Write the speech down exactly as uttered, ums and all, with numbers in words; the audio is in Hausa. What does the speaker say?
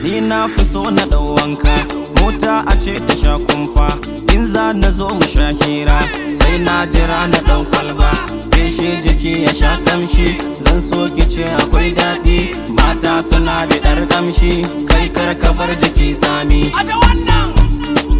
ni na fi so na ɗau wanka. Mota a ce ta sha kumfa, in za na zo mu sha hira, sai na jira na ɗau kwalba. Feshe jiki ya sha kamshi, zan so ki ce akwai daɗi. Mata suna da ɗar kamshi, kai kar ka bar jiki tsami. Aje wannan